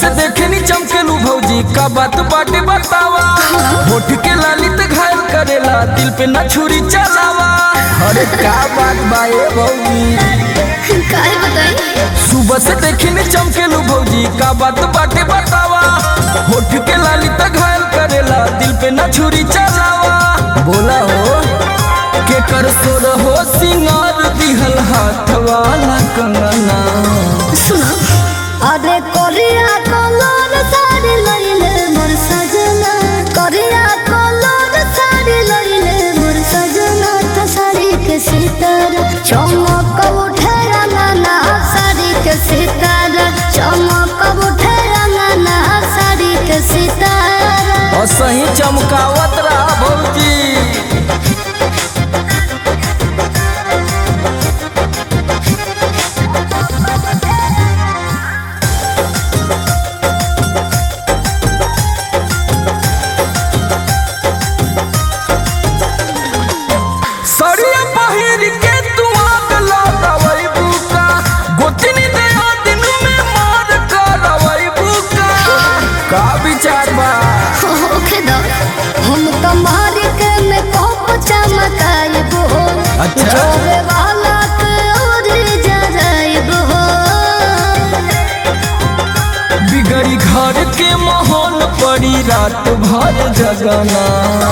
से देखे नी चमकेलू भौजी का बात बाटे बतावा। होठ के लाली ते घायल करेला दिल पे ना छुरी चलावा। अरे का बात बाए भौजी काहे बताई? सुबह से देखे नी चमकेलू भौजी का बात बाटे बतावा। होठ के लाली ते घायल करेला दिल पे ना छुरी चलावा। बोला हो के कर सोर हो सिंगार दिहल हाथ वाला कंगना। सुनो अरे कोरिया कलर साड़ी लइले मोर सजना, कोरिया कलर साड़ी लइले मोर सजना। त साड़ी के सितारा चमक उठे रंगना, साड़ी के सितारा चमक उठे रंगना, साड़ी के सितारा। और सही चमकावत रहा भौजी। सड़िया पहिर के तू आग लगावई बुका, गोतनी दया दिन में मार करवई बुका। का विचार बा? होखे दो हम तुम्हारी के में कोप चमकाइब हो। अच्छा। जोरे वाला के और जराइब हो। बिगड़ी घर के माहौल पड़ी रात भर जगना।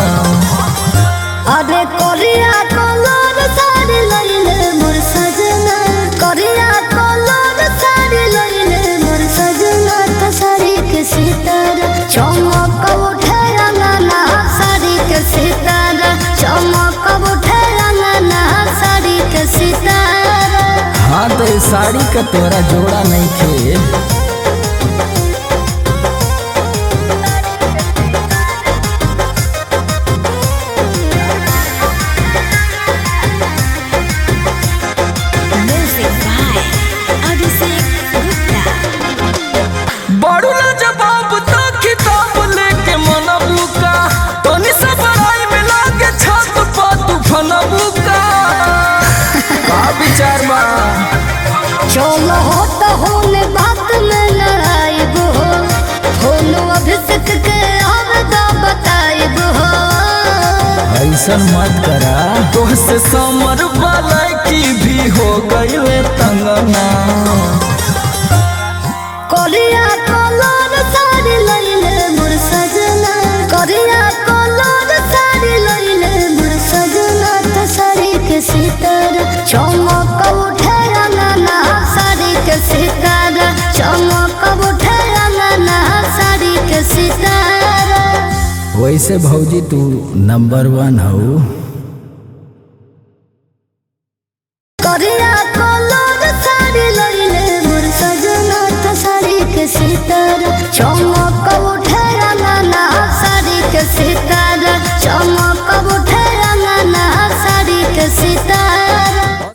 अरे कोरिया कलर साड़ी लइले मोर सजना, कोरिया कलर साड़ी लइले मोर सजना। त साड़ी के सितारा चमक उठे रंगना, साड़ी के सितारा चमक उठे रंगना, साड़ी के सितारा। हाँ तो इस साड़ी का तोरा जोड़ा नहीं खे। बड़ूला जवाब तो किताब लेके मनबू का, तनी से बड़ाई में लागे छत पर तू फनबू का। का विचार बा? चलो होता होने बात में लड़ाइब हो, होनो अभिषेक के आवदा बताइब हो। ऐसन मत करा तोहसे समर वाला की भी हो गई तंगना। कोरिया कलर साड़ी लइले मोर सजना, कोरिया कलर साड़ी लइले मोर सजना। त साड़ी के सितारा चमक उठे रंगना, साड़ी के सितारा चमक उठे रंगना, साड़ी के सितारा। वैसे भौजी तू नंबर 1 हो। कोरिया कलर साड़ी लइले मोर सजना। त साड़ी के सितारा चमक